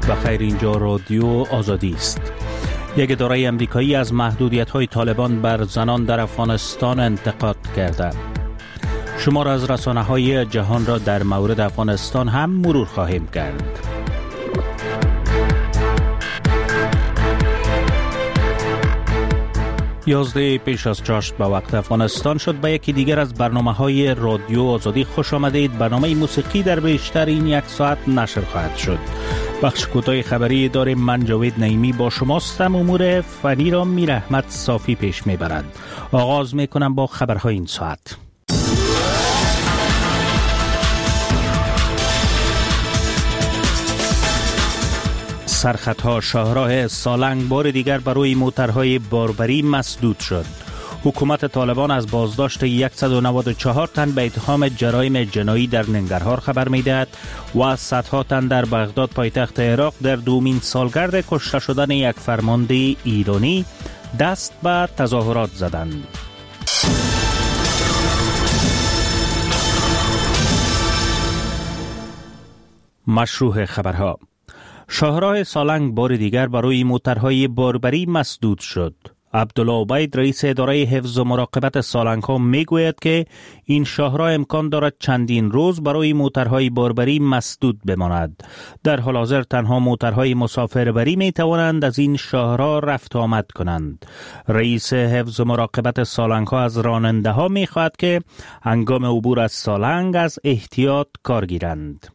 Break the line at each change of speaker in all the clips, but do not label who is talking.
بخیر، اینجا رادیو آزادی است. یک اداره امریکایی از محدودیت‌های طالبان بر زنان در افغانستان انتقاد کرده. شمار از رسانه‌های جهان را در مورد افغانستان هم مرور خواهیم کرد. 11 پیش از چاشت به وقت افغانستان شد. به یکی دیگر از برنامه‌های رادیو آزادی خوش آمدید. برنامه موسیقی در بیشتر این یک ساعت نشر خواهد شد. بخش کوتاه خبری داریم. من جاوید نعیمی با شماستم. امور فنی را میر احمد صافی پیش میبرد. آغاز میکنم با خبرهای این ساعت. سرخطها شاهراه سالنگ بار دیگر برای موترهای باربری مسدود شد. حکومت طالبان از بازداشت 194 تن به اتهام جرایم جنایی در ننگرهار خبر می‌دهد و صدها تن در بغداد پایتخت عراق در دومین سالگرد کشته شدن یک فرمانده ایرانی دست به تظاهرات زدند. مشروع خبرها. شاهراه سالنگ بار دیگر برای موترهای باربری مسدود شد. عبدالله عبید رئیس اداره حفظ و مراقبت سالنگ ها می گوید که این شاهراه امکان دارد چندین روز برای موترهای باربری مسدود بماند. در حال حاضر تنها موترهای مسافربری می توانند از این شاهراه رفت آمد کنند. رئیس حفظ و مراقبت سالنگ ها از راننده ها می خواهد که هنگام عبور از سالنگ از احتیاط کار گیرند.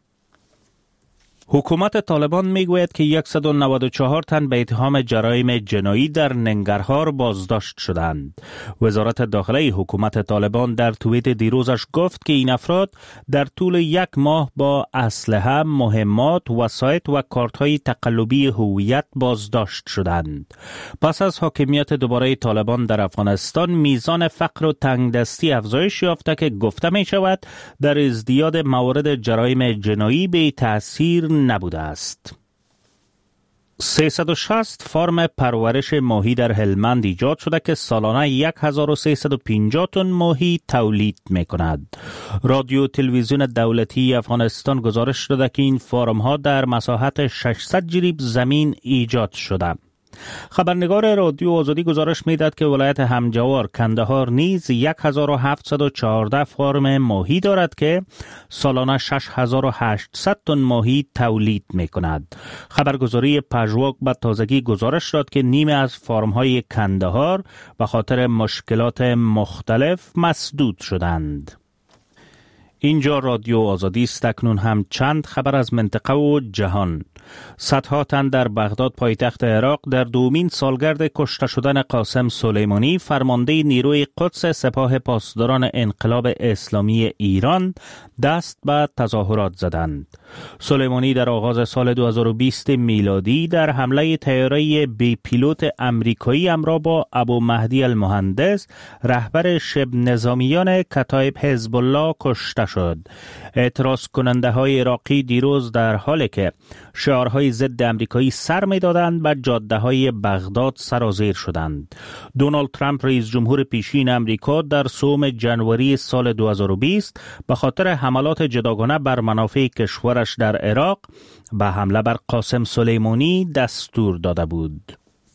حکومت طالبان میگوید که 194 تن به اتهام جرایم جنایی در ننگرهار بازداشت شدند. وزارت داخله حکومت طالبان در توییت دیروزش گفت که این افراد در طول یک ماه با اسلحه، مهمات، وسایط و کارت‌های تقلبی هویت بازداشت شدند. پس از حاکمیت دوباره طالبان در افغانستان، میزان فقر و تنگدستی افزایش یافته که گفته می شود در ازدیاد موارد جرایم جنایی به تأثیر نبوده است. 360 فرم پرورش ماهی در هلمند ایجاد شده که سالانه 1350 تن ماهی تولید می کند. رادیو تلویزیون دولتی افغانستان گزارش داده که این فرم ها در مساحت 600 جریب زمین ایجاد شده. خبرنگار رادیو آزادی گزارش میداد که ولایت همجوار کندهار نیز 1714 فرم ماهی دارد که سالانه 6800 تن ماهی تولید می کند. خبرگزاری پژواک به تازگی گزارش داد که نیمه از فرم های کندهار به خاطر مشکلات مختلف مسدود شدند. اینجا رادیو آزادی است. اکنون هم چند خبر از منطقه و جهان. صدها تن در بغداد پایتخت عراق در دومین سالگرد کشته شدن قاسم سلیمانی فرمانده نیروی قدس سپاه پاسداران انقلاب اسلامی ایران دست به تظاهرات زدند. سلیمانی در آغاز سال 2020 میلادی در حمله طیاره بی پیلوت امریکایی همراه با ابو مهدی المهندس رهبر شبه نظامیان کتایب حزب الله کشته شد. اعتراض کننده های عراقی دیروز در حالی که شعارهای ضد امریکایی سر می دادند به جاده های بغداد سرازیر شدند. دونالد ترامپ رئیس جمهور پیشین امریکا در سوم جنوری سال 2020 به خاطر حملات جداگانه بر منافع کشورش در عراق به حمله بر قاسم سلیمانی دستور داده بود.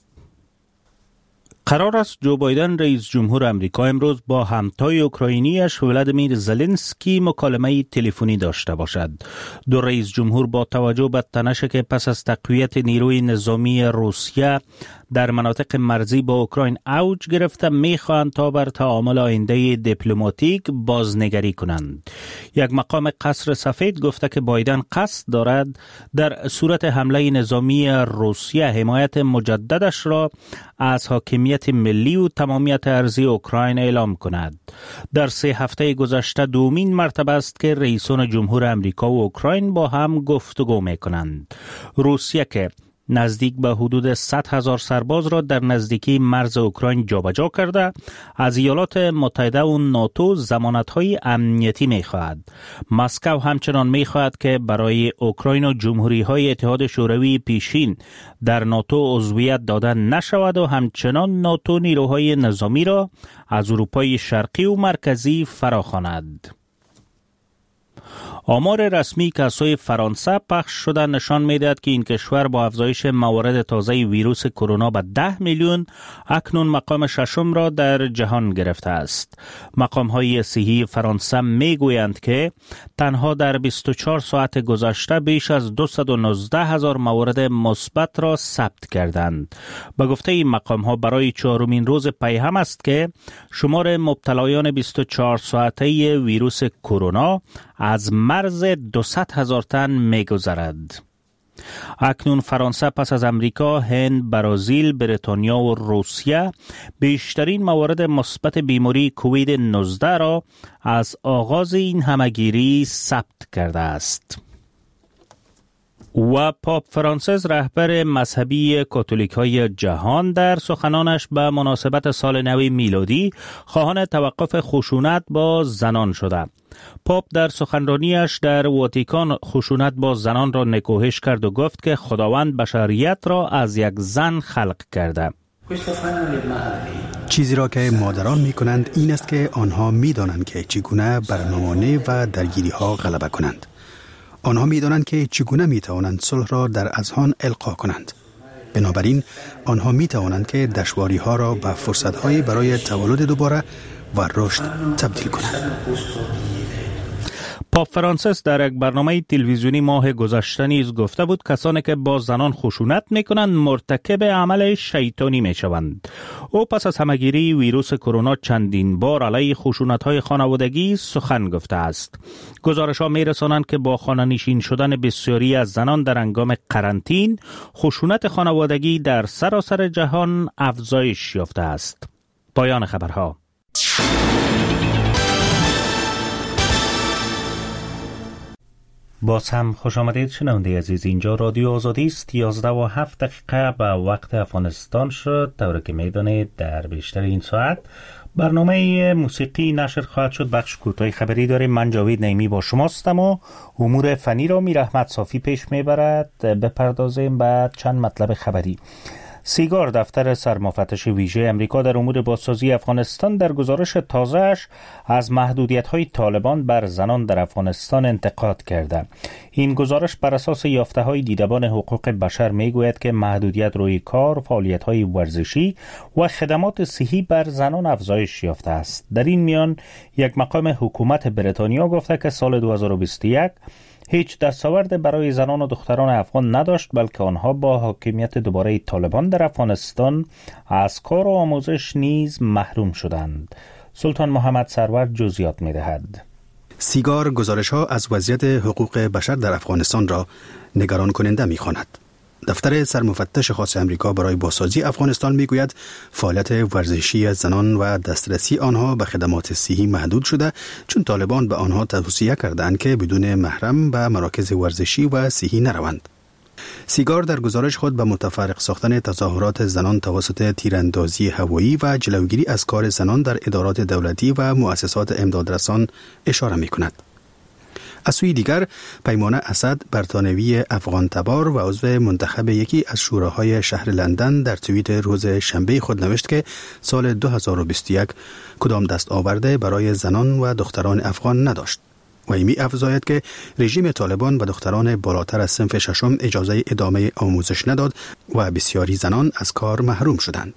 قرار است جو بایدن رئیس جمهور امریکا امروز با همتای اوکراینیش ولادیمیر زلنسکی مکالمه تلفنی داشته باشد. دو رئیس جمهور با توجه به تنشی که پس از تقویت نیروی نظامی روسیه در مناطق مرزی با اوکراین اوج گرفته میخواهند تا بر تعامل آینده دیپلماتیک بازنگری کنند. یک مقام قصر سفید گفته که بایدن قصد دارد در صورت حمله نظامی روسیه حمایت مجددش را از حاکمیت ملی و تمامیت ارضی اوکراین اعلام کند. در 3 هفته گذشته دومین مرتبه است که رئیسان جمهور امریکا و اوکراین با هم گفتگو میکنند. روسیه که نزدیک به حدود 100,000 سرباز را در نزدیکی مرز اوکراین جابجا کرده، از ایالات متحده و ناتو ضمانت‌های امنیتی می‌خواهد. مسکو همچنان می‌خواهد که برای اوکراین و جمهوری‌های اتحاد شوروی پیشین در ناتو عضویت داده نشود و همچنان ناتو نیروهای نظامی را از اروپای شرقی و مرکزی فراخواند. آمار رسمی که از سوی فرانسه پخش شده نشان می‌دهد که این کشور با افزایش موارد تازه ویروس کرونا به 10 میلیون اکنون مقام ششم را در جهان گرفته است. مقام‌های صحی فرانسه می‌گویند که تنها در 24 ساعت گذشته بیش از 219,000 مورد مثبت را ثبت کردند. به گفته این مقام‌ها برای چهارمین روز پی هم است که شمار مبتلایان 24 ساعته ویروس کرونا از مرز 200,000 تن می‌گذرد. اکنون فرانسه پس از امریکا، هند، برزیل، بریتانیا و روسیه بیشترین موارد مثبت بیماری کووید 19 را از آغاز این همهگیری ثبت کرده است. و پاپ فرانسیس رهبر مذهبی کاتولیک‌های جهان در سخنانش به مناسبت سال نو میلادی خواهان توقف خشونت با زنان شده. پاپ در سخنرانیش در واتیکان خشونت با زنان را نکوهش کرد و گفت که خداوند بشریت را از یک زن خلق کرده.
چیزی را که مادران می کنند این است که آنها می دانند که چگونه بر نمانه و درگیری ها غلبه کنند. آنها می دانند که چگونه می توانند صلح را در اذهان القا کنند. بنابراین آنها می توانند که دشواری ها را به فرصت های برای تولد دوباره و رشد تبدیل کنند.
پاپ فرانسیس در یک برنامه تلویزیونی ماه گذشته نیز گفته بود کسانی که با زنان خشونت میکنند مرتکب عمل شیطانی میشوند. او پس از همهگیری ویروس کرونا چندین بار علیه خشونت‌های خانوادگی سخن گفته است. گزارش‌ها میرسانند که با خانه‌نشین شدن بسیاری از زنان در هنگام قرنطین، خشونت خانوادگی در سراسر جهان افزایش یافته است. پایان خبرها. باز هم خوش آمدید شنونده عزیز. اینجا رادیو آزادی است. 11:07 به وقت افغانستان شد. طوری که میدانید در بیشتر این ساعت برنامه موسیقی نشر خواهد شد. بخش کوتاه خبری داریم. من جاوید نعیمی با شماستم و امور فنی را میر احمد صافی پیش میبرد. بپردازیم به چند مطلب خبری. سیگار، دفتر سرمفتش ویژه امریکا در امور بازسازی افغانستان، در گزارش تازه‌اش از محدودیت‌های طالبان بر زنان در افغانستان انتقاد کرده. این گزارش بر اساس یافته‌های دیدبان حقوق بشر می‌گوید که محدودیت روی کار، فعالیت‌های ورزشی و خدمات صحی بر زنان افزایش یافته است. در این میان یک مقام حکومت بریتانیا گفته که سال 2021 هیچ دستاورد برای زنان و دختران افغان نداشت، بلکه آنها با حاکمیت دوباره طالبان در افغانستان از کار و آموزش نیز محروم شدند. سلطان محمد سرور جزئیات می‌دهد.
سیگار گزارش‌ها از وضعیت حقوق بشر در افغانستان را نگران کننده می‌خواند. دفتر سرمفتش خاص امریکا برای بازسازی افغانستان میگوید فعالیت ورزشی زنان و دسترسی آنها به خدمات صحی محدود شده، چون طالبان به آنها توصیه کردند که بدون محرم به مراکز ورزشی و صحی نروند. سیگار در گزارش خود به متفرق ساختن تظاهرات زنان توسط تیراندازی هوایی و جلوگیری از کار زنان در ادارات دولتی و مؤسسات امدادرسان اشاره می‌کند. از سوی دیگر، پیمان اسد، برطانوی افغان تبار و عضو منتخب یکی از شوراهای شهر لندن در توییت روز شنبه خود نوشت که سال 2021 کدام دستاورد برای زنان و دختران افغان نداشت و می افزاید که رژیم طالبان و دختران بالاتر از صنف ششم اجازه ادامه آموزش نداد و بسیاری زنان از کار محروم شدند.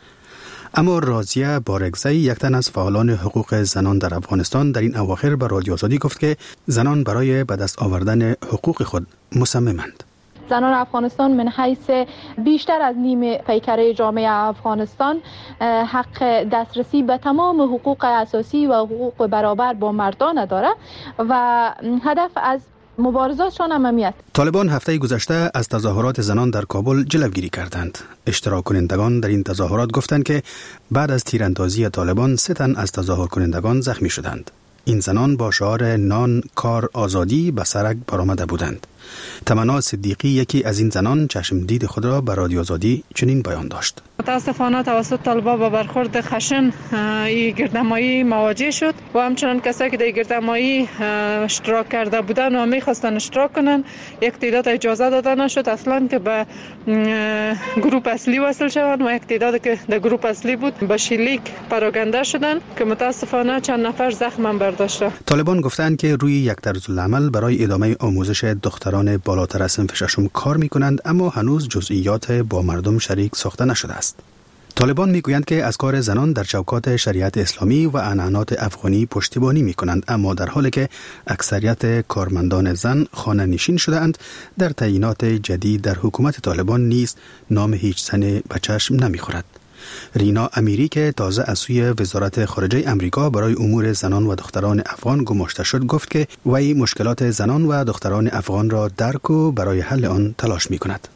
اما راضیه بارگزی، یک تن از فعالان حقوق زنان در افغانستان، در این اواخر به رادیو آزادی گفت که زنان برای به دست آوردن حقوق خود مصممند.
زنان افغانستان من حیث بیشتر از نیم پیکره جامعه افغانستان حق دسترسی به تمام حقوق اساسی و حقوق برابر با مردان داره و هدف از مبارزاتشان هم است.
طالبان هفته گذشته از تظاهرات زنان در کابل جلوگیری کردند. اشتراک کنندگان در این تظاهرات گفتند که بعد از تیراندازی طالبان 3 تن از تظاهر کنندگان زخمی شدند. این زنان با شعار نان، کار، آزادی به سرک برآمده بودند. تمنا صدیقی یکی از این زنان چشمدید خود را به رادیو آزادی چنین بیان داشت.
متاسفانه توسط طالبان با برخورد خشن این گردهمایی مواجه شد و همچنان کسایی که در گردهمایی اشتراک کرده بودن و میخواستن اشتراک کنن یک تعداد اجازه داده نشد اصلا که به گروه اصلی وصل شوند و یک تعداد که در گروه اصلی بود به شلیک پراکنده شدن که متاسفانه چند نفر زخم برداشته.
طالبان گفتند که روی یک طرزالعمل برای ادامه آموزش دختران بالاتر از صنف ششم کار می‌کنند، اما هنوز جزئیات با مردم شریک ساخته نشده است. طالبان میگویند که از کار زنان در چوکات شریعت اسلامی و عنعنات افغانی پشتیبانی میکنند، اما در حالی که اکثریت کارمندان زن خانه نشین شده‌اند، در تعیینات جدید در حکومت طالبان نیز نام هیچ زن به چشم نمیخورد. رینا امیری که تازه از سوی وزارت خارجه امریکا برای امور زنان و دختران افغان گماشته شد گفت که وی مشکلات زنان و دختران افغان را درک و برای حل آن تلاش میکند.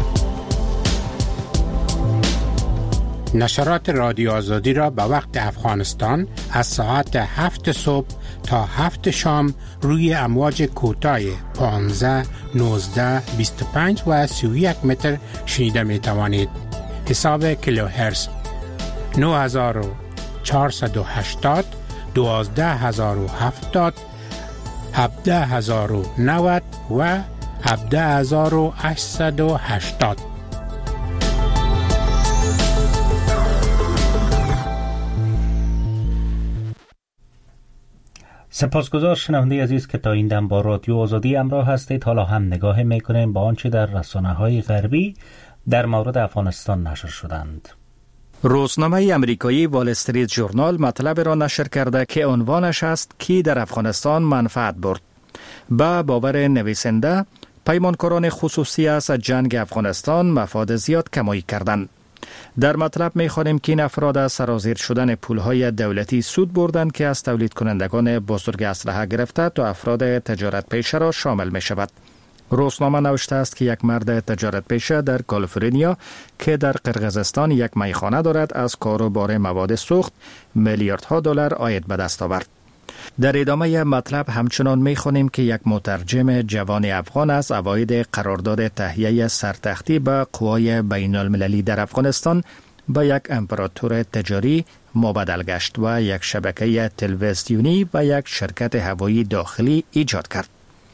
نشرات رادیو آزادی را به وقت افغانستان از ساعت 7 صبح تا 7 شام روی امواج کوتاه 15, 19, 25 و 31 متر شنیده می توانید. حساب کیلوهرتز 9480, 12070, 17090 و 17880.
سپاسگزار شنونده عزیز که تا این دم با رادیو آزادی همراه هستید. حالا هم نگاه میکنیم با آنچه در رسانه‌های غربی در مورد افغانستان نشر شدند.
روزنامه امریکایی وال استریت ژورنال مطلب را نشر کرده که عنوانش است کی در افغانستان منفعت برد. با باور نویسنده پیمانکاران خصوصی از جنگ افغانستان مفاد زیاد کمایی کردند. در مطلب می‌خوانیم که این افراد از سرازیر شدن پول‌های دولتی سود بردند که از تولید کنندگان بزرگ اسلحه گرفته تا افراد تجارت پیشه را شامل می‌شود. روزنامه نوشته است که یک مرد تجارت پیشه در کالیفرنیا که در قرقیزستان یک میخانه دارد از کاروبار مواد سوخت میلیاردها دلار عاید به دست آورد. در ادامه مطلب همچنان می‌خوانیم که یک مترجم جوان افغان از عواید قرارداد تهیه سرتختی به قوای بین‌المللی در افغانستان به یک امپراتور تجاری مبادل گشت و یک شبکه تلویزیونی و یک شرکت هوایی داخلی ایجاد کرد.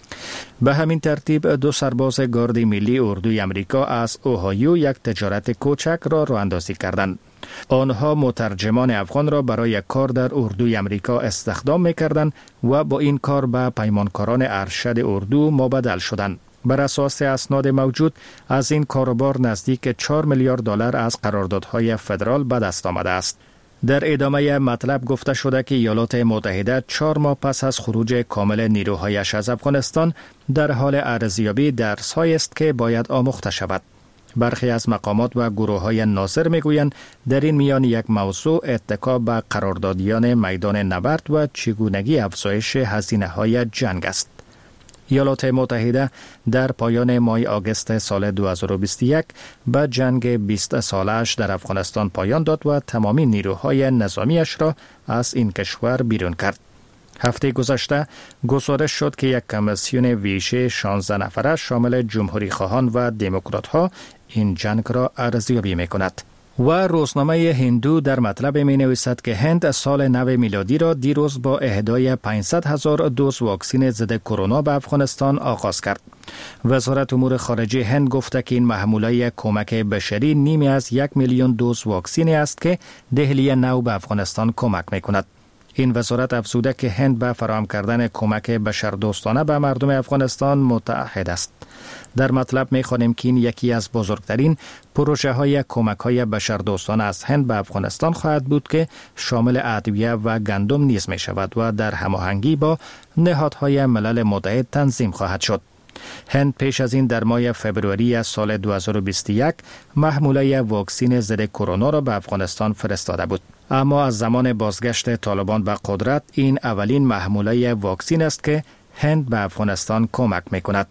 به همین ترتیب دو سرباز گارد ملی اردوی امریکا از اوهایو یک تجارت کوچک را راه اندازی کردند. آنها مترجمان افغان را برای کار در اردوی امریکا استخدام می‌کردند و با این کار به پیمانکاران ارشد اردو مبادل شدند. بر اساس اسناد موجود از این کاروبار نزدیک 4 میلیارد دلار از قراردادهای فدرال به دست آمده است. در ادامه مطلب گفته شده که ایالات متحده 4 ماه پس از خروج کامل نیروهایش از افغانستان در حال ارزیابی درس‌هایی است که باید آموخته شود. برخی از مقامات و گروه‌های ناظر میگویند در این میان یک موضوع اتکا به قراردادیان میدان نبرد و چگونگی افزایش هزینه‌های جنگ است. ایالات متحده در پایان ماه آگوست سال 2021 به جنگ 20 سالش در افغانستان پایان داد و تمامی نیروهای نظامیش را از این کشور بیرون کرد. هفته گذشته گزارش شد که یک کمیسیون ویژه 16 نفره شامل جمهوری خواهان و دموکرات ها این جنگ را ارزیابی می‌کند. و روزنامه هندو در مطلب می نویسد که هند سال نو میلادی را دیروز با اهدای 500,000 دوز واکسن ضد کرونا به افغانستان آغاز کرد. وزارت امور خارجه هند گفته که این محموله کمک بشری نیمی از 1 میلیون دوز واکسن است که دهلی نو به افغانستان کمک می کند. این وزارت افزوده که هند به فراهم کردن کمک بشردوستانه به مردم افغانستان متعهد است. در مطلب می‌خوانیم که این یکی از بزرگترین پروژه‌های کمک‌های بشردوستانه از هند به افغانستان خواهد بود که شامل ادویه و گندم نیز می‌شود و در هماهنگی با نهادهای ملل متحد تنظیم خواهد شد. هند پیش از این در ماه فوریه سال 2021 محموله واکسن ضد کرونا را به افغانستان فرستاده بود. اما از زمان بازگشت طالبان به قدرت این اولین محموله واکسن است که هند به افغانستان کمک می‌کند.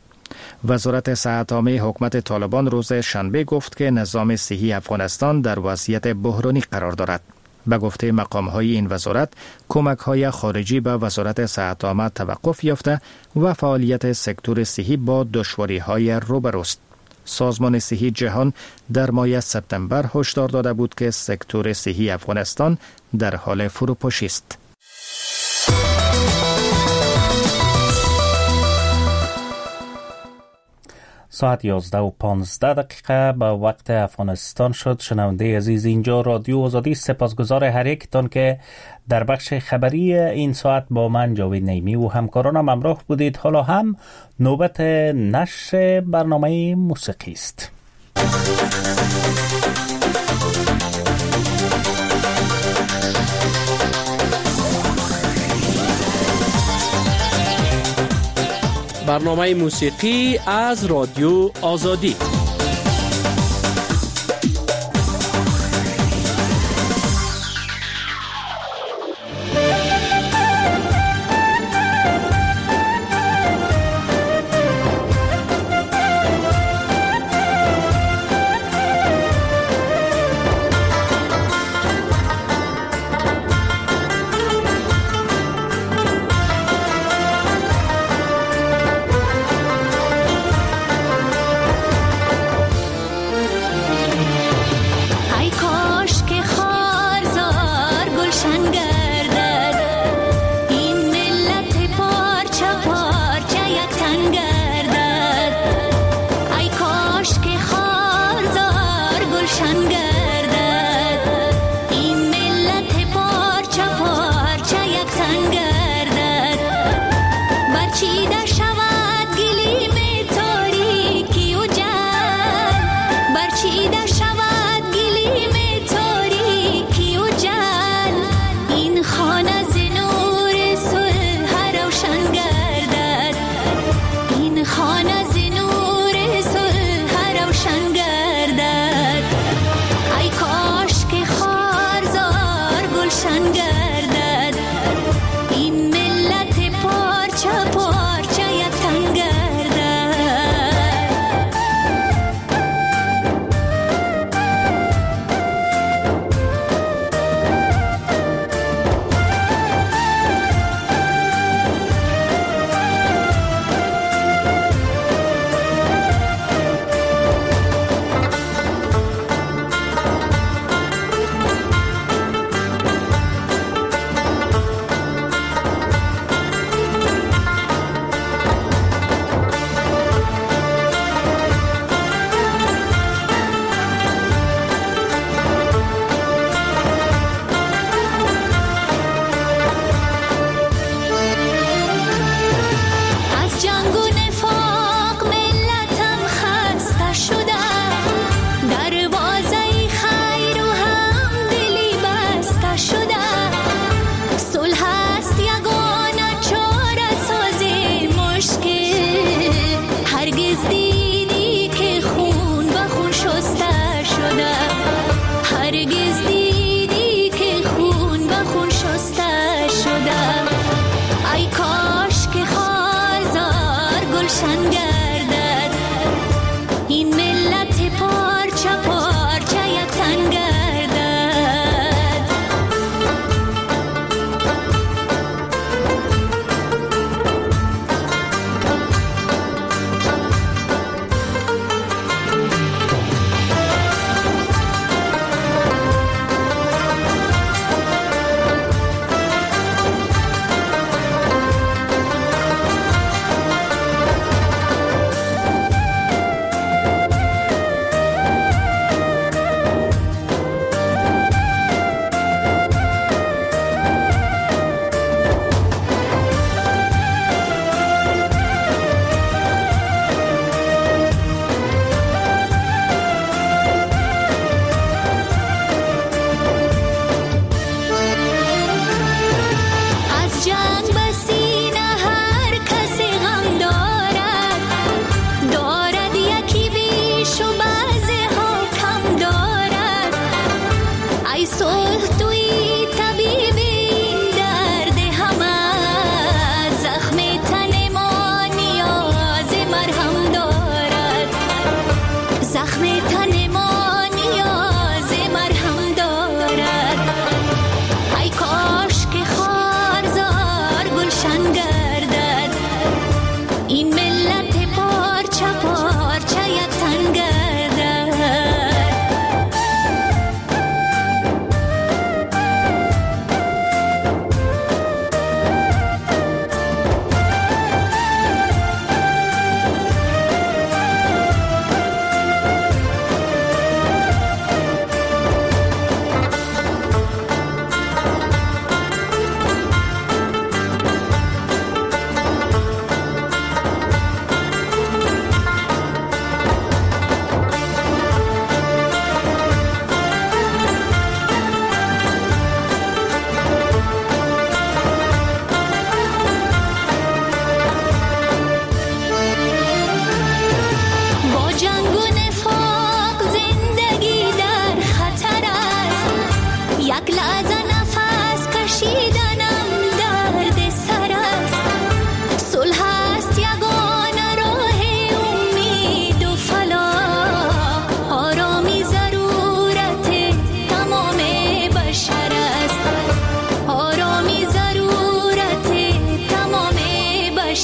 وزارت صحت عامه حکومت طالبان روز شنبه گفت که نظام صحی افغانستان در وضعیت بحرانی قرار دارد. به گفته مقام‌های این وزارت، کمک‌های خارجی به وزارت صحت عامه توقف یافته و فعالیت سکتور صحی با دشواری‌های روبروست. سازمان صحی جهان در ماه سپتامبر هشدار داده بود که سکتور صحی افغانستان در حال فروپاشی است.
ساعت 11:15 به وقت افغانستان شد. شنونده عزیز، اینجا رادیو آزادی. سپاسگزار هر یکتان که در بخش خبری این ساعت با من جاوید نیمی و همکارانم همراه بودید. حالا هم نوبت نشر برنامه موسیقی است.
برنامه موسیقی از رادیو آزادی.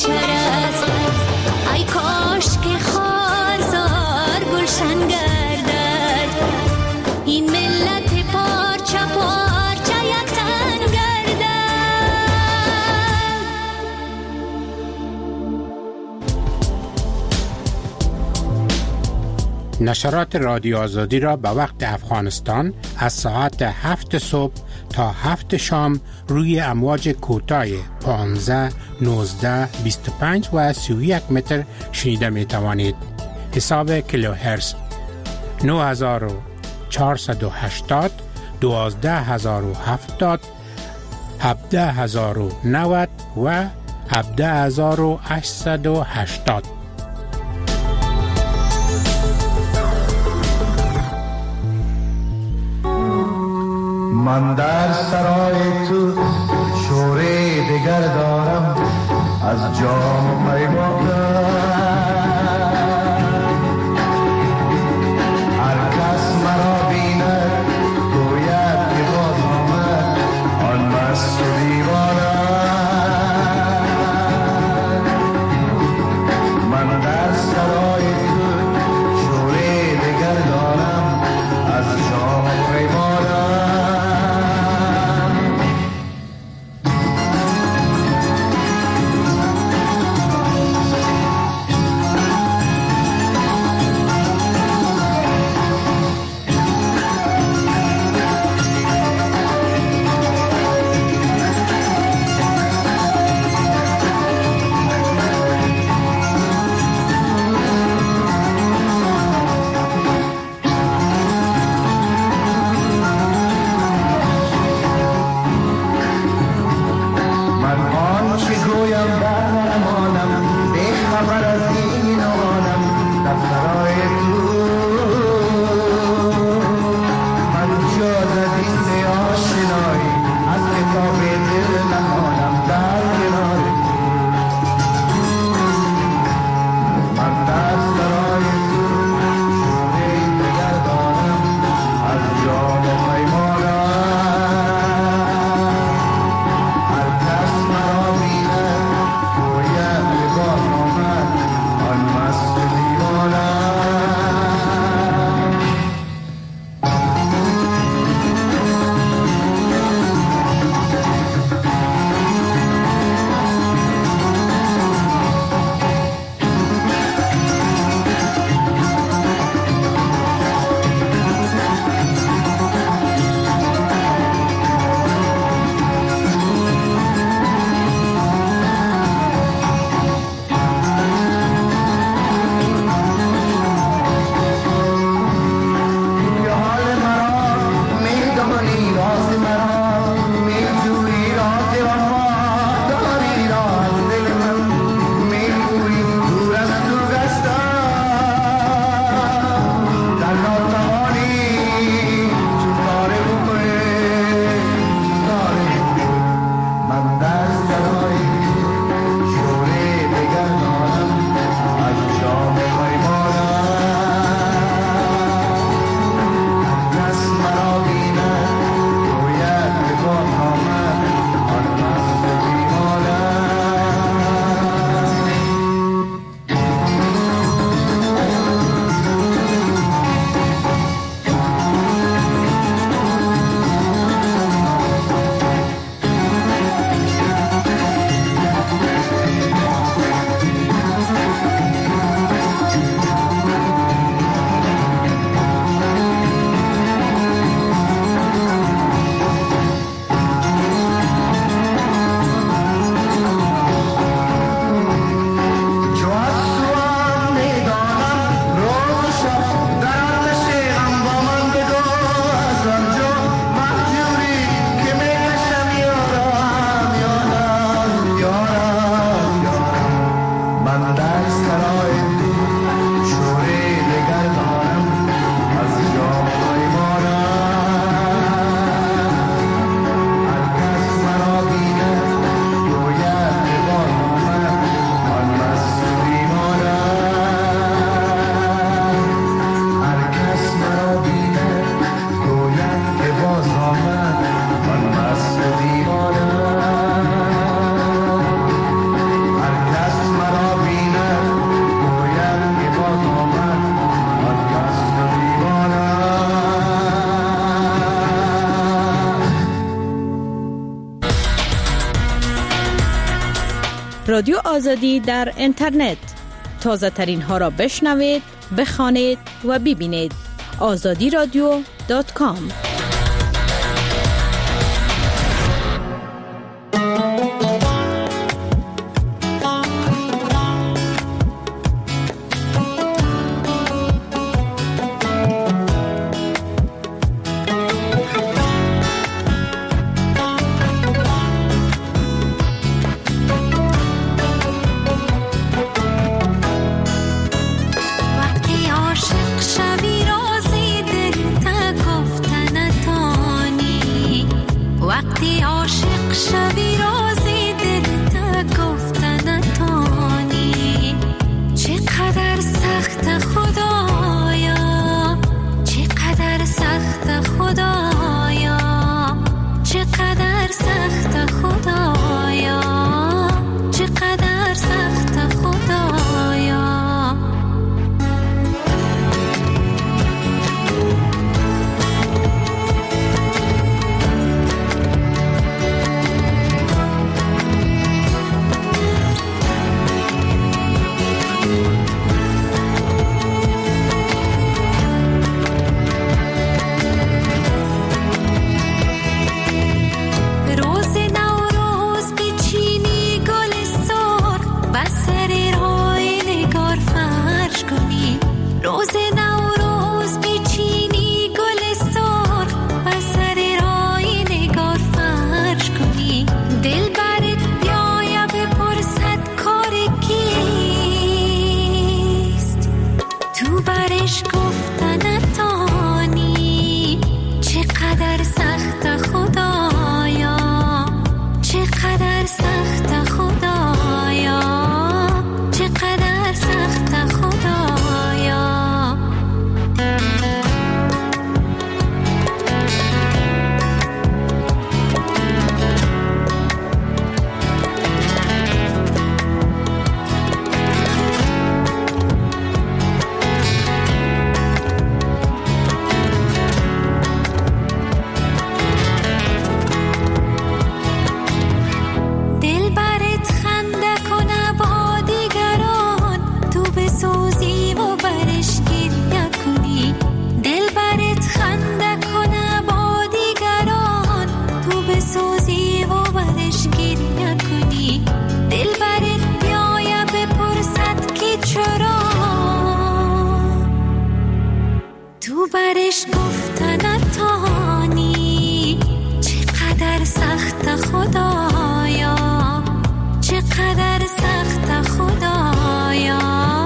بشر است. ای کاش که خارزار گلشن گردد، این ملت پارچه پارچه یک تن گردد.
نشرات رادیو آزادی را به وقت افغانستان از ساعت 7 صبح تا 7 شام روی امواج کوتاه 15، 19، 25 و 31 متر شنیده می توانید. حساب کیلوهرتز 9480، 12070، 17090 و 17880.
من در سرای تو شوره دگر دارم، از جام پیما هر کس مرا بیند گوید که باز آمد آن مست و دیوانه. من در سرای تو شوره دگر دارم، از جام پیما
رادیو آزادی در اینترنت. تازه ترین ها را بشنوید، بخوانید و ببینید. azadiradio.com.
برش گفتن تانی چقدر سخت خدایا، چقدر سخت خدایا،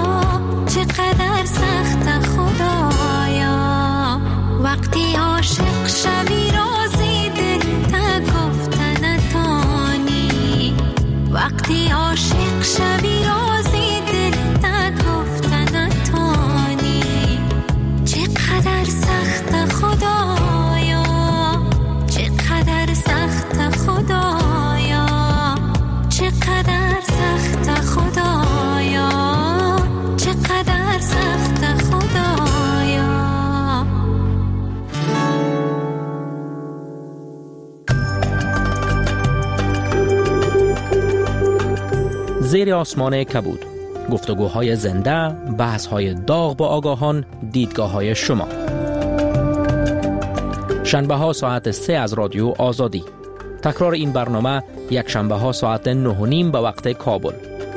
چقدر سخت خدایا. وقتی عاشق شوی رازی دل تا گفتن تانی، وقتی عاشق شوی رازی دل تا گفتن تانی. چقدر سخت خدایا، چقدر سخت خدایا، چقدر سخت خدایا، چقدر سخت خدایا.
زیر آسمان کبود، گفتگوهای زنده، بحث‌های داغ با آگاهان، دیدگاه‌های شما. شنبه‌ها ساعت 3 از رادیو آزادی. تکرار این برنامه یک شنبه‌ها ساعت 9:30 به وقت کابل.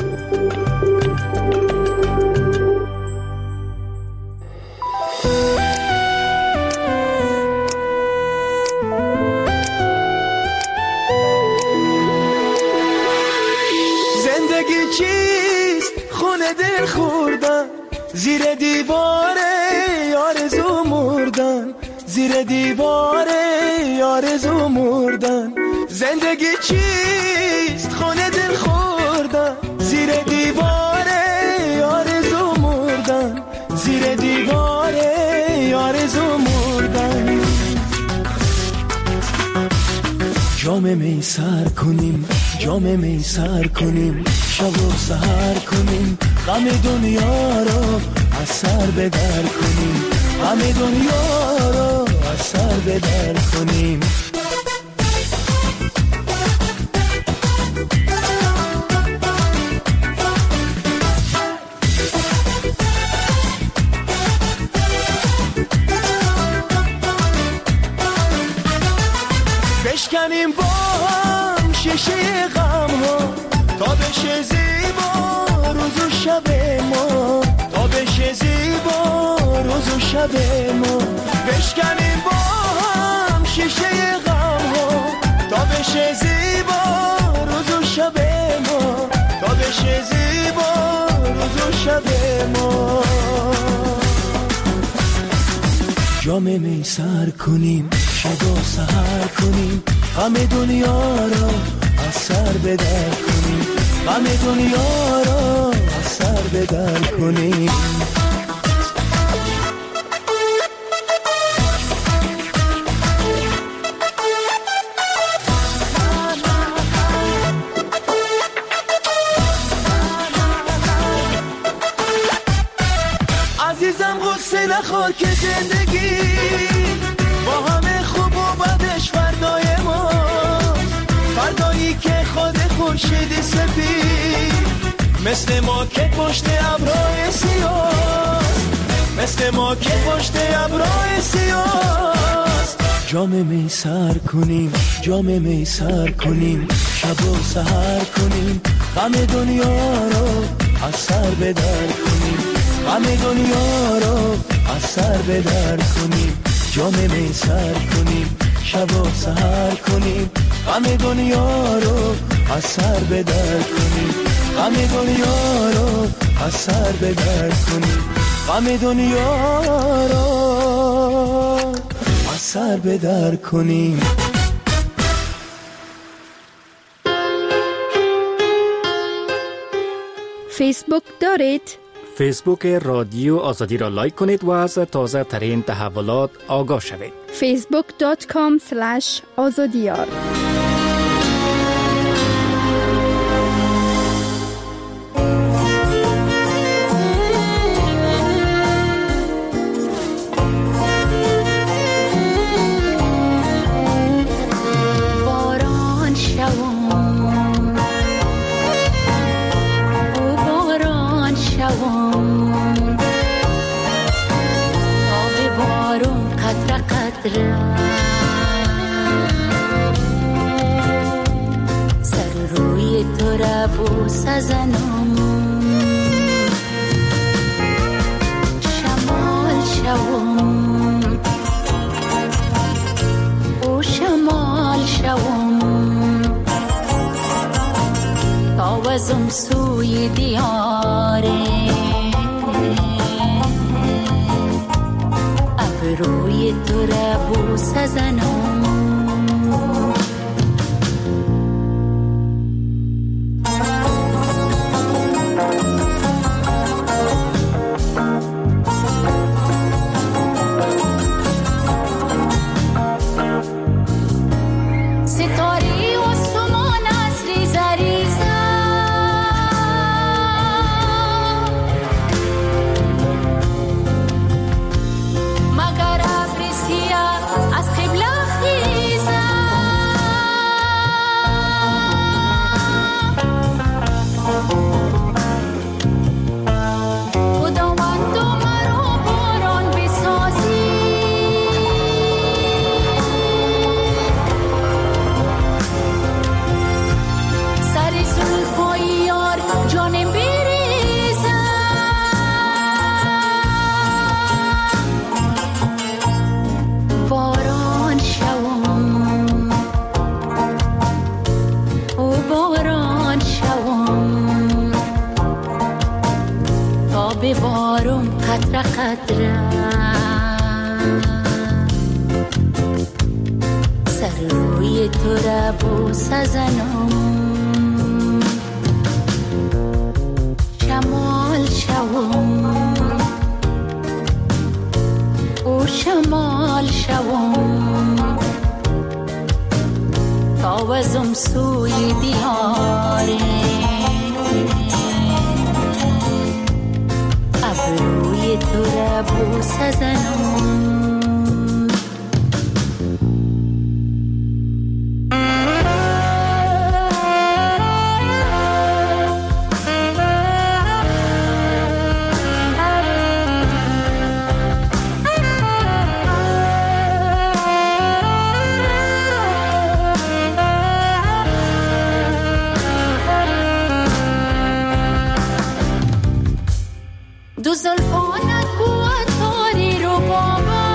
زندگی چیست؟ خونه دل خوردن، زیر دیوار آرزو مردن، زیر دیوار آرزو مردن. زندگی چیست؟ خونه دل خوردن، زیر دیوار آرزو مردن، زیر دیوار آرزو مردن. جام می سر کنیم، جام می سر کنیم، شب و سحر کنیم، غم دنیا رو از سر بدر کنیم، غم دنیا رو از سر بدر کنیم. بشکنیم با هم شیشه غم ها تا بشه زیبا روز و شب ما، تا بشه زیبا روز و شب ما. بشکنیم با هم شیشه غم ها تا بشه زیبا روز و شب ما، تا بشه زیبا روز و شب ما. جام می سر کنیم شب و سحر کنیم، غم دنیا را از سر به در کنیم، غم دنیا را از سر به در کنیم. عزیزم غصه نخور که زندگی با همه خوب و بدش فردای ما، فردایی که خود خورشید سپید مثل ما که پشت ابرهای سیاه، مثل ما که پشت ابرهای سیاه. جام می سر کنیم، جام می سر کنیم، شب و سحر کنیم، غم دنیا رو از سر به در کنیم، غم دنیا رو از سر به در کنیم. جام می سر کنیم شب و سحر کنیم، غم دنیا رو از سر به در کنیم، غم دنیا رو از سر به در کنیم، غم دنیا رو از سر به در کنیم.
فیسبوک دارید؟
فیسبوک رادیو آزادی را لایک کنید و از تازه ترین تحولات آگاه شوید.
facebook.com/azadiyar.
سر روی تو را بوس زنم، شمال شوم او شمال شوم، تاوزم سوی دیاره روی تو را بوس زنم. ببارم قطره قطره، سر روی تو را بوس زنم، شمال شوم او شمال شوم، تاوزم سوی دیاره روی تو را بوس زنم. تو زلفانت بود تاری رو بابا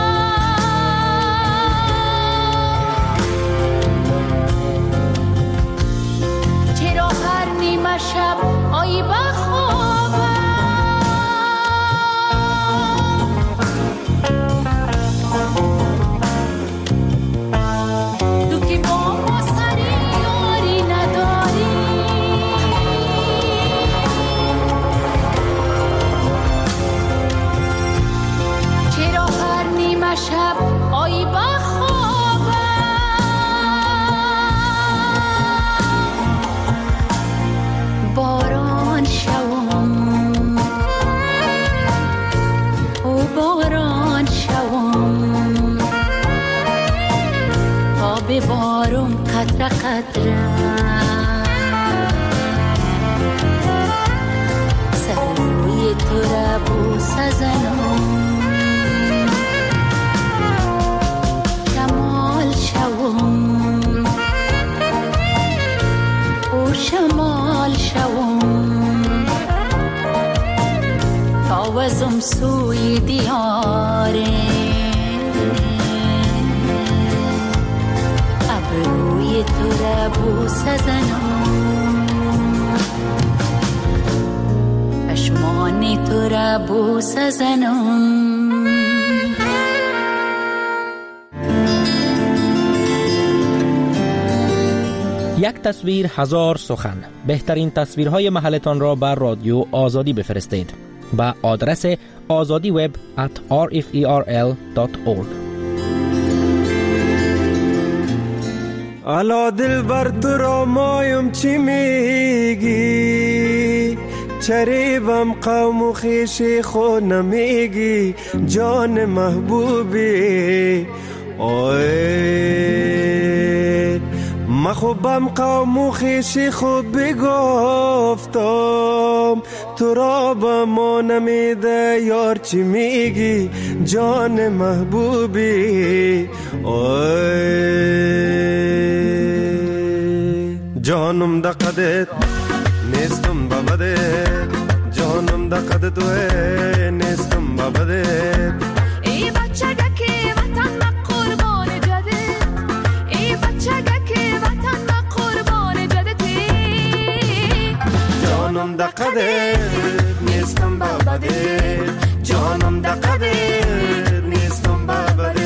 چرا هر نیمه شب آیی بخوابم تو که با ما سری یاری نداری چرا هر نیمه شب آیی بخوابم باران شوم او باران شوم تا ببارم قطره قطره سر روی تو را بوسه زنم شمال شوم او شمال شوم تا وزم سوی دیاره ابروی تو را بوسه زنم چشمان تو را بوسه زنم
یک تصویر هزار سخن. بهترین تصویرهای محلتان را بر رادیو آزادی بفرستید به آدرس azadiweb@rferl.org.
الا دل بر تو را مایم چی میگی چریبم قوم و خیشی خود نمیگی جان محبوبی اوه مخوبم قوم و خیشی خود بگفتم تو را با ما نمیده یار چی میگی جان محبوبی جانم دقدت نیستم بابدت جانم دقدت توه نیستم بابدت
ای بچه که وطن ما قربان جدت ای بچه که وطن ما قربان جدتی
جانم دقدت نیستم بابدت جانم دقدت نیستم بابدت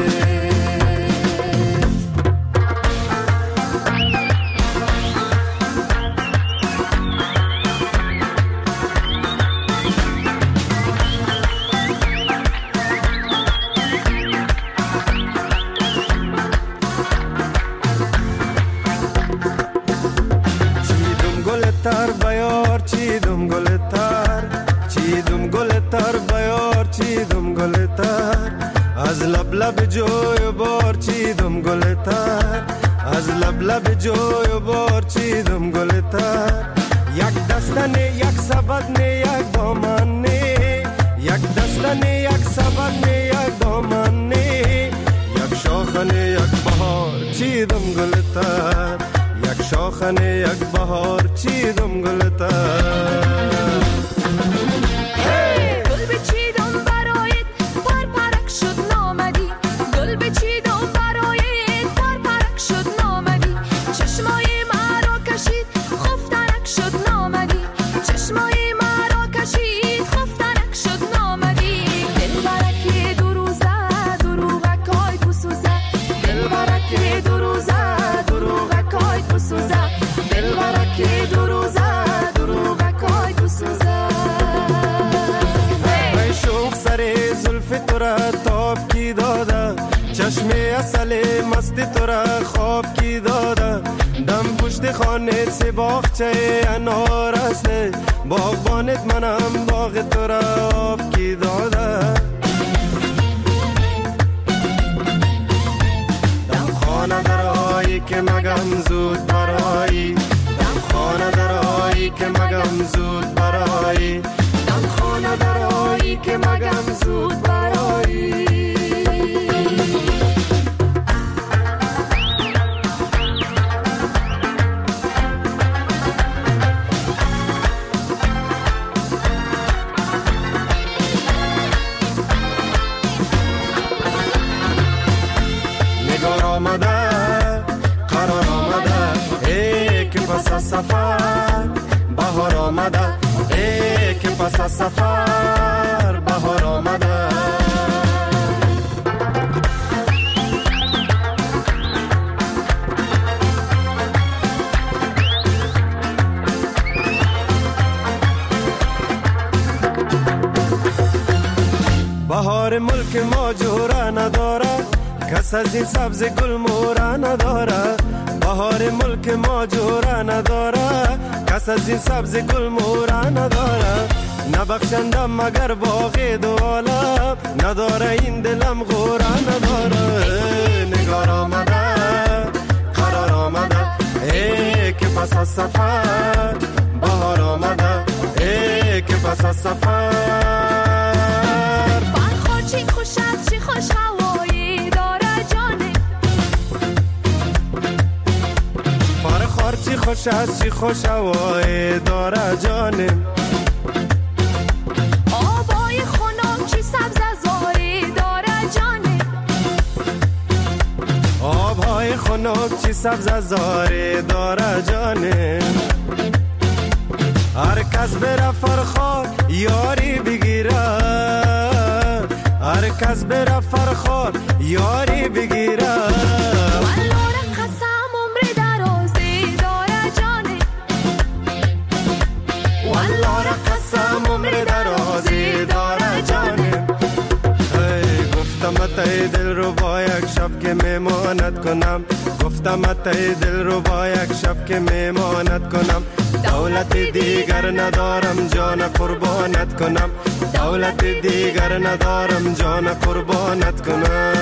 تر بیار چیدم گل تر چیدم گل تر بیار چیدم گل تر از لب لب جوی بار چیدم گل تر از لب لب جوی بار چیدم گل تر یک دستنه یک سبدنه یک دامنه یک دستنه یک سبدنه یک دامنه یک شاخنه یک بهار چیدم گل تر یک شاخنه یک بهار چیدم گلتر
گل بچیدم برایت پر پرک شد نامدی گل بچیدم برایت پر پرک شد نامدی چشمای مرا کشید خفتنک شد نامدی چشمای مرا کشید خفتنک شد نامدی دل برک دو روزه دروغکای بسوزه دل برک دو روزه دروغکای بسوزه دل برک دو روزه دروغکای بسوزه
ای شوخ سر زلف تو را تاب کی داده چشم اصل مست تو را خواب کی داده دم پشت خانه سی باغچه انار است باغبانت منم باغ تو را آب کی داده دم خانه درایی که مگم زود برایی دم خانه درایی که مگم زود برایی دم خانه درایی که مگم زود برایی بهار آمده، ای که پس از سفر بهار آمده. بهار ملک ما جوره نداره، کس از این سبز گل موره نداره. بهار ملک ما جوره نداره، کس از این سبز گل موره نداره. نبخشنده مگر باغ دو عالم، نداره این دلم غوره نداره. نگار آمده قرار آمده، ای که پس از سفر بهار آمده، ای که پس از سفر.
چی خوش است، چی خوش هوایی داره جانه.
فرخار چی خوش است، چی خوش هوایی داره جانه.
آبای خنک چی سبز زاری داره جانه.
آبهای خنک چی سبز زاری داره جانه. هر کس بره فرخار یاری بگیره، هر کس بره فرخار یاری بگیره.
والله قسم عمر درازی داره جانه.
والله قسم عمر درازی داره جانه. گفتم اتای دل رو با یک شب که میمانت کنم، گفتم اتای دل رو با یک شب که میمانت کنم. دولت دیگر ندارم جان قربانت کنم، دولت دیگر ندارم جان قربانت کنم.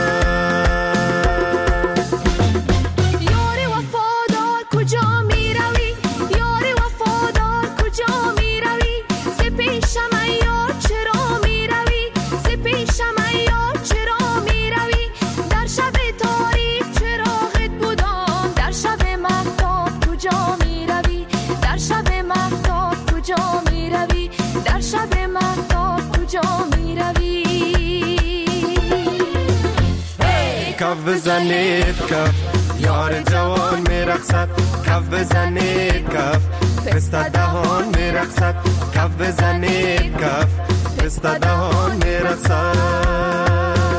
یاری وفادار کجا می روی، یاری وفادار کجا می روی. ز پیشم یار چرا می روی، ز پیشم یار چرا می روی. در شب تاریک چراغت بودم، در شب مهتاب کجا می روی، در شب مهتاب کجا می روی، در شب مهتاب کجا می روی.
کف بزنید کف یار جوان میرقصد، کف بزنید کف پسته دهان میرقصد، کف بزنید کف پسته دهان میرقصد.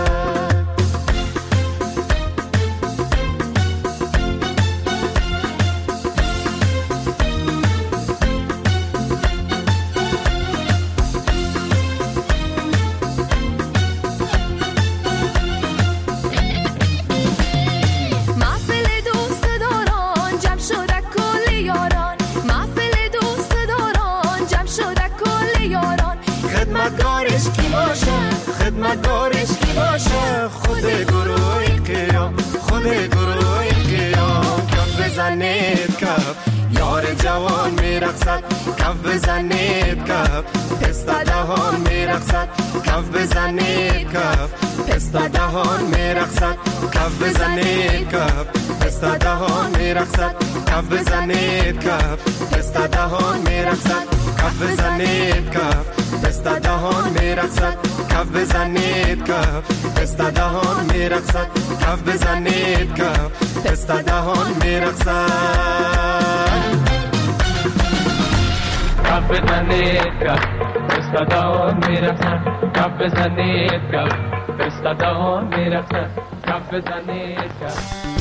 خدمتگارش کی باشه، خود گروه قیام، خود گروه قیام. کف بزنید کف یار جوان میرقصد، کف بزنید کف پسته دهان میرقصد، کف بزنید کف پسته دهان میرقصد، کف بزنید کف پسته دهان میرقصد، کف بزنید کف پسته دهان میرقصد، کف بزنید کف پسته دهان میرقصد، کف بزنید کف پسته دهان میرقصد، کف بزنید کف پسته دهان میرقصد.
کف بزنید کف پسته دهان میرقصد، کف بزنید کف پسته دهان میرقصد، کف بزنید کف.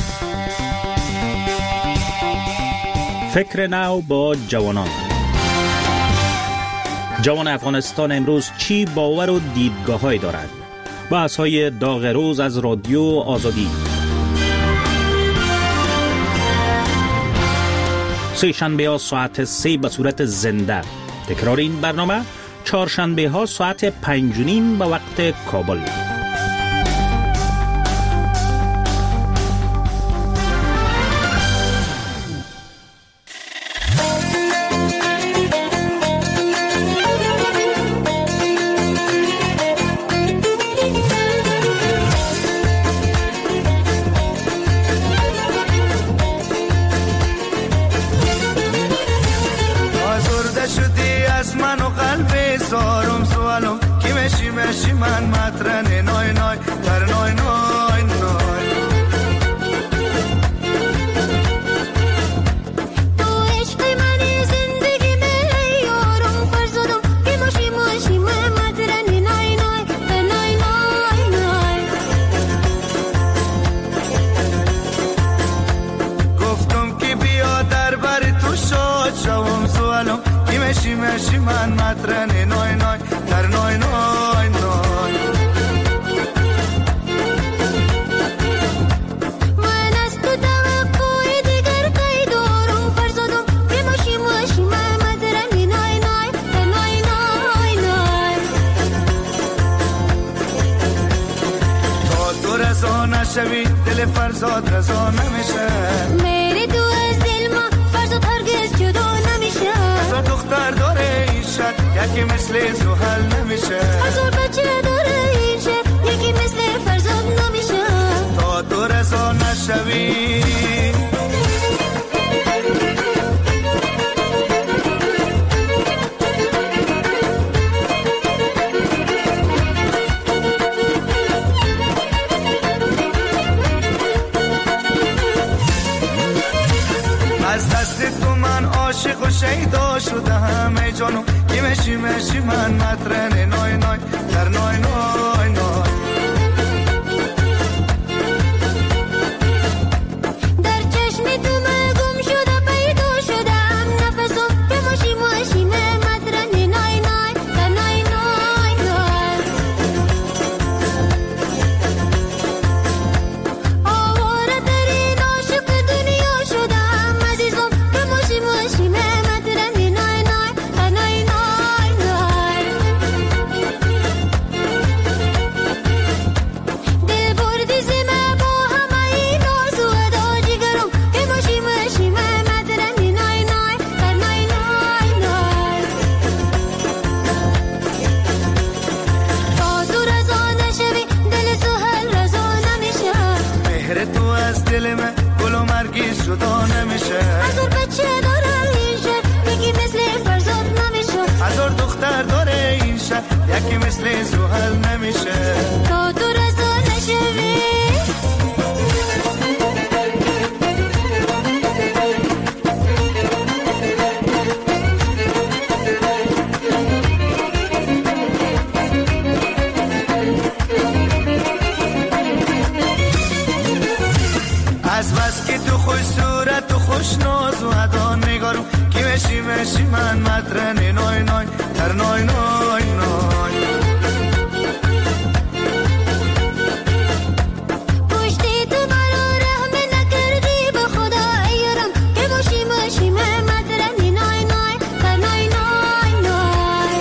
فکر نو با جوانان. جوان افغانستان امروز چی باور و دیدگاه‌هایی دارد؟ بحث‌های داغ روز از رادیو آزادی. سه شنبه ها ساعت 3 به صورت زنده. تکرار این برنامه چهارشنبه ها ساعت 5:30 به وقت کابل.
من مطرن نای نای در نای نای نای.
تو عشق منی زندگی میں
شیمشی من مطرن نای نای در نای نای نای.
من از تو توقع دیگر قید دارم فرزادم که ماشی ماشی من مطرن نای نای در نای نای نای.
تا تو رضا نشوی دل فرزاد رضا نمیشه.
میری تو از دل ما فرزاد هرگز جدا نمیشه.
هزار دختر داره این شهر یکی مثل زحل نمیشه.
هزار بچه داره این شهر یکی مثل فرزاد نمیشه.
تا تو رضا نشوی از دست تو من عاشق و شیدا شدم ای جانو که مشی مشی من مطرن نای نای در نای نای نای.
در چشم تو من گم شده پیدا شدم نفسم که ماشی ماشی من مطرن نای نای در نای نای نای. آواره ترین عاشق دنیا شدم عزیزم که ماشی ماشی من مطرن نای نای در نای نای نای. دل بردی زمه با همه این آرزو ادا جگرم که ماشی ماشی من مطرن نای نای در نای نای نای. تا تو رضا نشوی دل سهل رضا نمیشه.
مهر تو از دل من گل و مرگی جدا نمیشه.
هزار بچه داره این شهر یکی مثل فرزاد نمیشه.
هزار دختر داره این شهر یکی مثل زحل نمیشه.
تا تو رضا نشوی
از بس که تو خوش صورت و خوش ناز و ادا نگارم که مشی مشی من مطرن نای نای در نای نای نای.
پشتی تو مرا رحم نکردی به خدا ایرم که ماشی ماشی من مطرن نای نای در نای نای نای.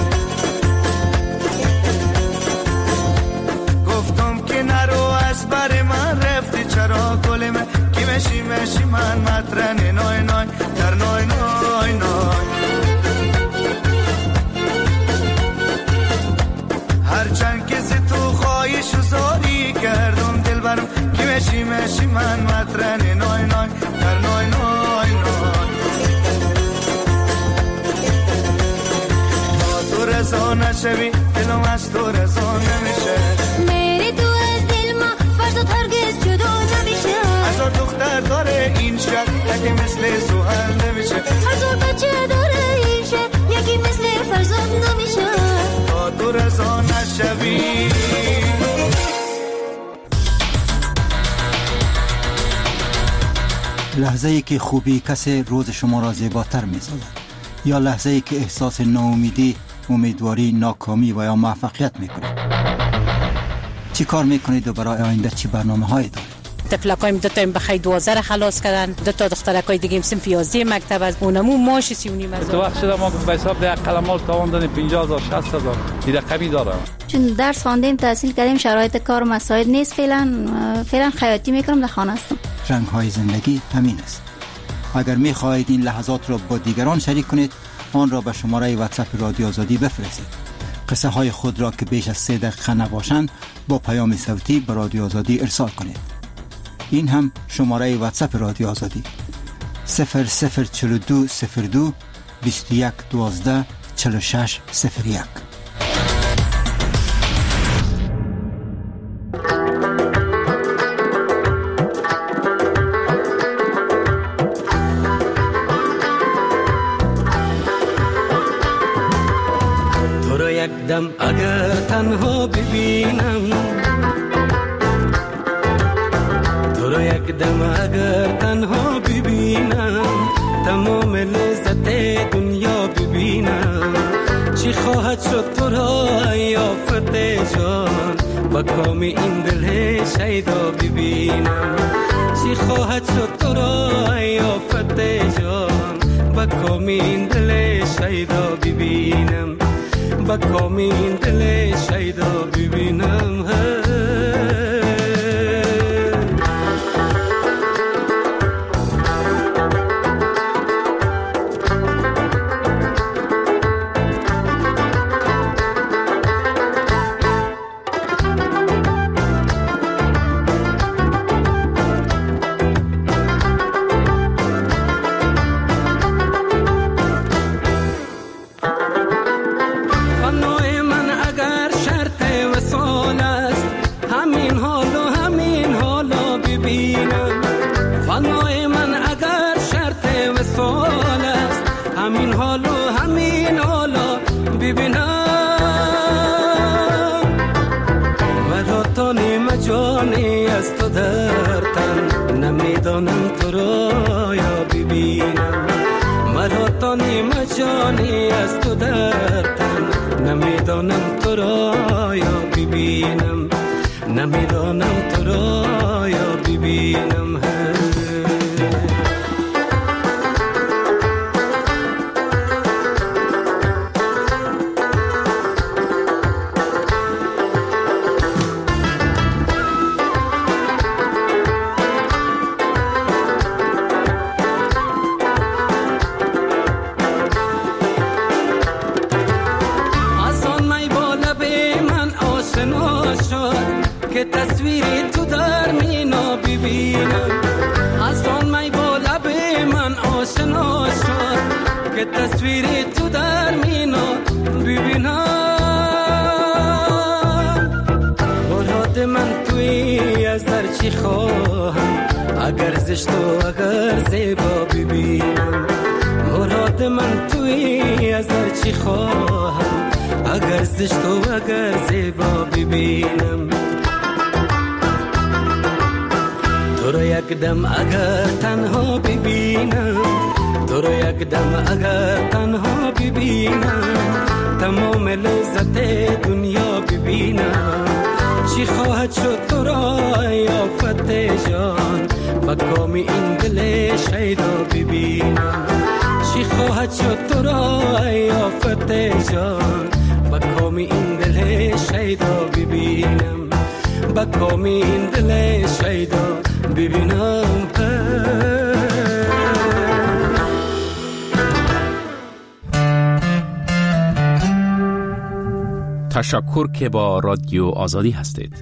گفتم که نرو از بر من رفتی چرا گل من که مشی مشی من مطرن نای نای در نای نای نای. هرچند که ز تو خواهش و زاری کردم دل برم که مشی مشی من مطرن نای نای در نای نای نای. تا تو رضا نشوی دلم از تو رضا نمیشه.
میری تو از دل ما فرزاد هرگز جدا نمیشه.
هزار دختر داره این شهر یکی مثل زحل نمیشه.
هزار بچه داره این شهر یکی مثل فرزاد نمیشه.
تا تو رضا نشوی
لحظه ای که خوبی کسی روز شما را زیباتر می سازد، یا لحظه ای که احساس ناامیدی، امیدواری، ناکامی و یا موفقیت می کنید. چی کار می کنید و برای آینده چی برنامه هایی دارید؟
تفلکایم دو تا بخی 12 را خلاص کردن، دو تا دخترکای دیگه هم صنف 11 مکتب از اونمو ماش 3.5
تو وقت شده ما به حساب ده قلمال تاوان دادیم 50000 60000 این رقمی دارم.
چون درس خواندیم تحصیل کردیم شرایط کار مساعد نیست، فعلا خیاطی میکنم، در خانه هستم.
رنگ های زندگی همین است. اگر می خواهید این لحظات را با دیگران شریک کنید، آن را به شماره واتساپ رادیو آزادی بفرستید. قصه های خود را که بیش از 3 دقیقه نباشند با پیام صوتی به رادیو آزادی ارسال کنید. این هم شماره واتساپ رادیو آزادی 0042 02 21 12 46 01.
تو رو یک دم اگر تنها ببینم، تو رو یک دم اگر تنها ببینم، تمام لذت دنیا ببینم.
ببینم، چی خواهد شد تو را یافت جان، با کام این دل شیدا ببینم. چی خواهد شد تو را یافت جان، با کام این دل شیدا ببینم، با کام این دل شیدا ببینم. جانی از تو در تن، نمیدانم تو را یا ببینم. مرا تانی مجانی از تو در تن، نمیدانم تو را یا ببینم، نمیدانم تو را یا ببینم. که تصویری تو در مینا ببینم، از آن می با لب من آشنا شد، که تصویری تو در مینا ببینم. مراد من توی از در چی خواهم، اگر زشت و اگر زیبا ببینم. مراد من توی از در چی خواهم، اگر زشت و اگر زیبا ببینم. تو رو یک دم اگر تنها ببینم، تو رو یک دم اگر تنها ببینم، تمام لذت دنیا ببینم. چی خواهد شد تو را یافت جان، با کام این دل شیدا ببینم. چی خواهد شد تو را یافت جان، با کام این دل شیدا ببینم، با کام این دل شیدا ببینم.
تشکر که با رادیو آزادی هستید.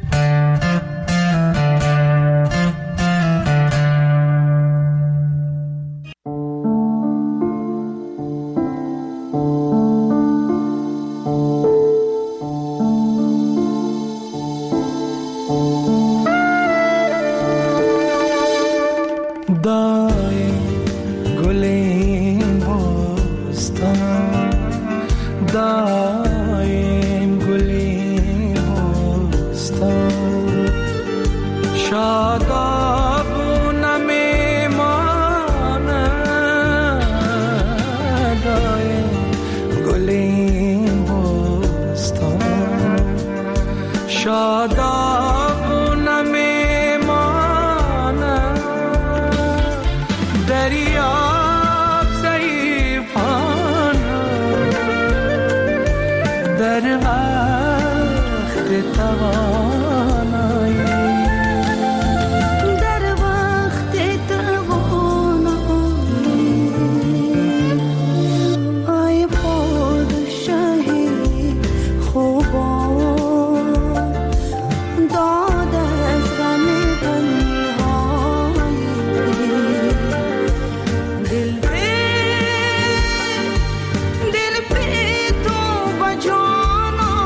दिल पे तो बजाना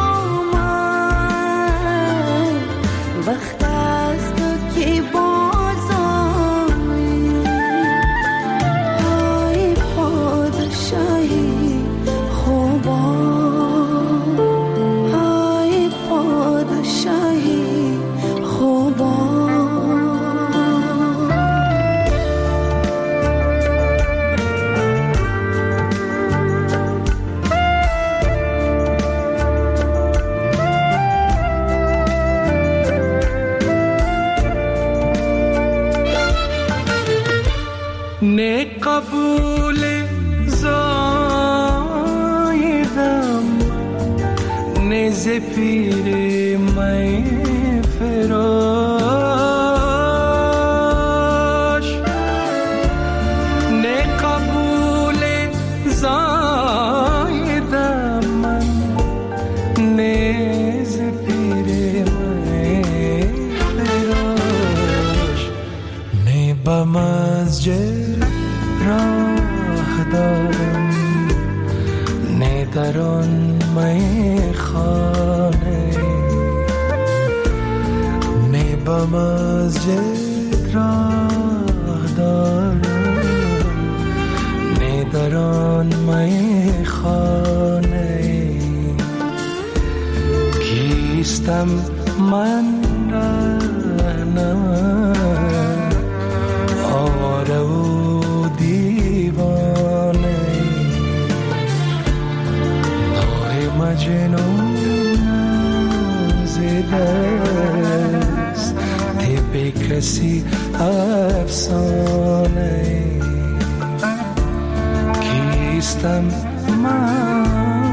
نیز پیر می فراش نه قبول زایدم من نیز پیر می فراش نه به مسجد راه دارم نه در آن می خانه نه به مسجد راه دارم نه در آن می خانه کیستم من رهنم آواره و دیوانه نوع مجنون زده است طب کسی افسانه کیستم من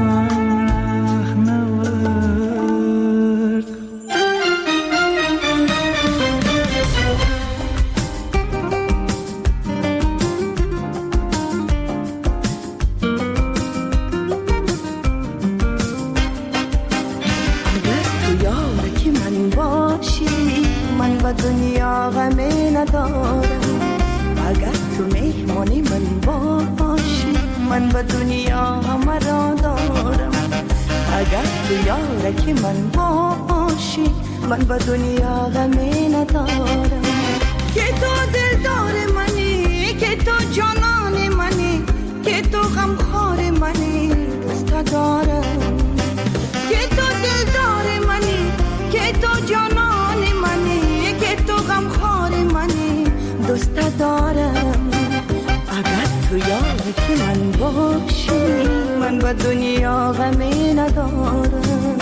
دنیا غمی ندارم اگر تو مهمانی من باشی من به دنیا غم را دارم اگر تو یارکی من باشی من به دنیا غمی ندارم که تو دلدار منی که تو جانان منی که تو غمخوار منی دوست دارم که تو دلدار منی که تو جانان منی تو غمخوار منی دوست دارم اگر تو یارکی من باشی من به دنیا غمی ندارم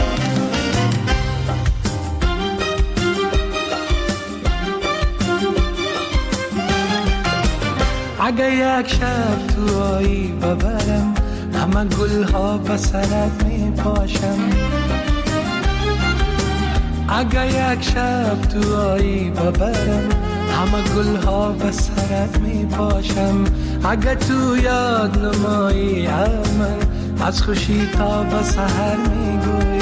اگر یک شب تو آیی ببرم همه گلها به سرت می پاشم اگر یک شب تو آیی ببرم همه گلها به سرت می پاشم اگر تو یاد نمایی من از خوشی تا به سحر می گویم